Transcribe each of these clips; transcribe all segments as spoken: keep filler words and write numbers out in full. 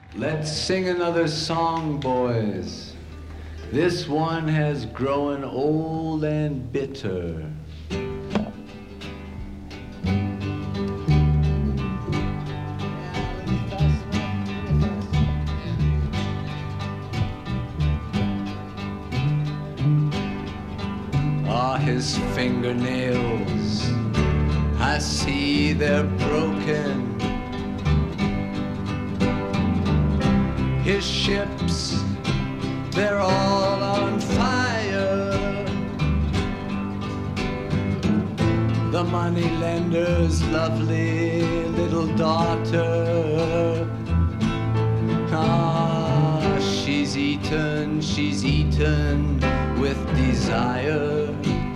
Let's sing another song, boys. This one has grown old and bitter. Ah, his fingernails, I see they're broken. His ships, they're all on fire. The moneylender's lovely little daughter, ah, she's eaten, she's eaten with desire.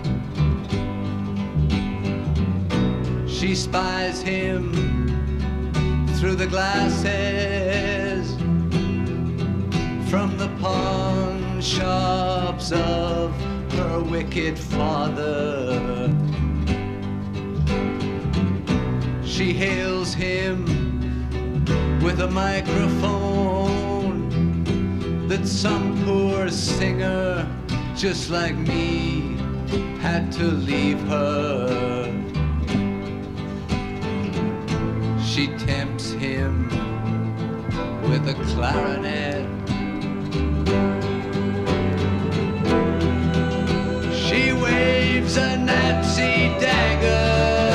She spies him through the glasses from the pawn shops of her wicked father. She hails him with a microphone that some poor singer just like me had to leave her. She tempts him with a clarinet. She waves a Nazi dagger.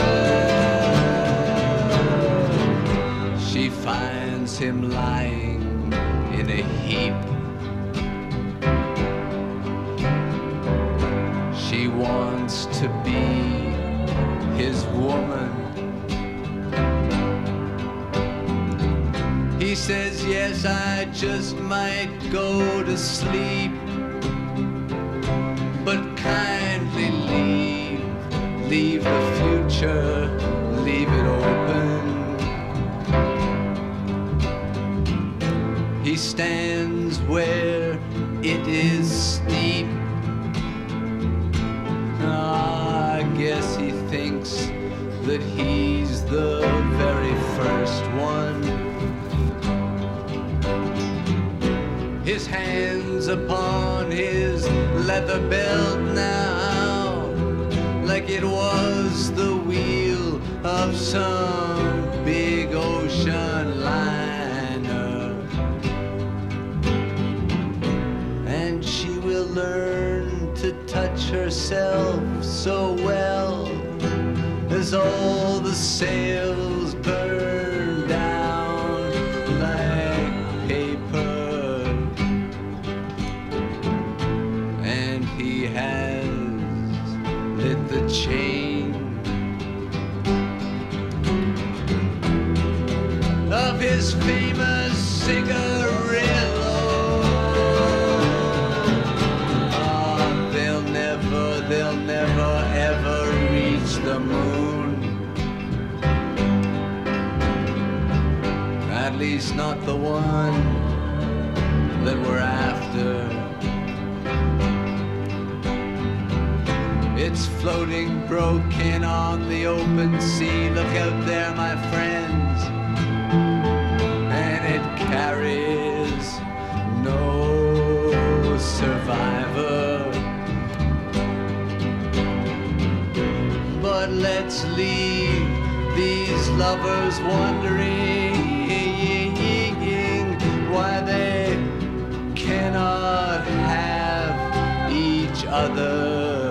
She finds him lying in a heap. She wants to be his woman. He says, yes, I just might go to sleep, but kindly leave, leave the future, leave it open. He stands where it is steep. Ah, I guess he thinks that he's the very first one. His hands upon his leather belt now, like it was the wheel of some big ocean liner. And she will learn to touch herself so well as all the sails burn down like paper. And he has lit the chain of his famous cigarillo. Ah, they'll never, they'll never ever reach the moon. At least not the one that we're after. It's floating broken on the open sea. Look out there, my friends. And it carries no survivor. But let's leave these lovers wondering why they cannot have each other.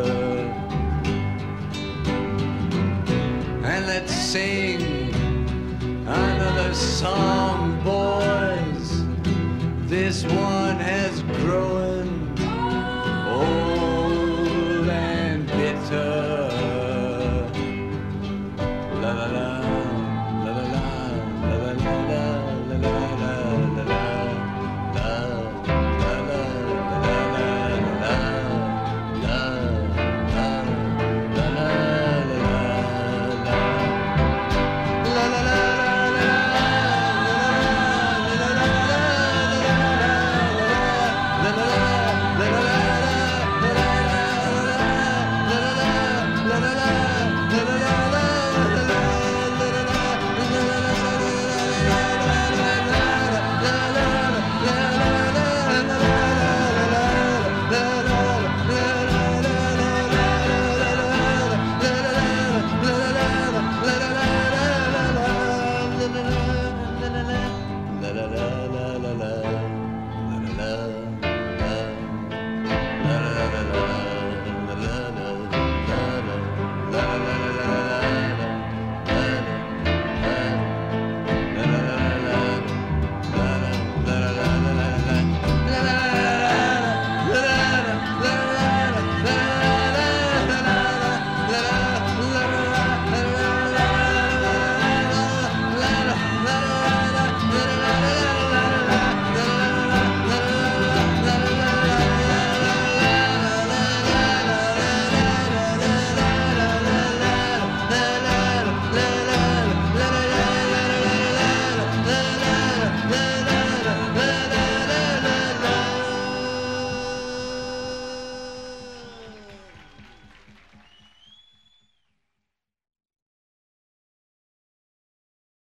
And let's sing another song, boys. This one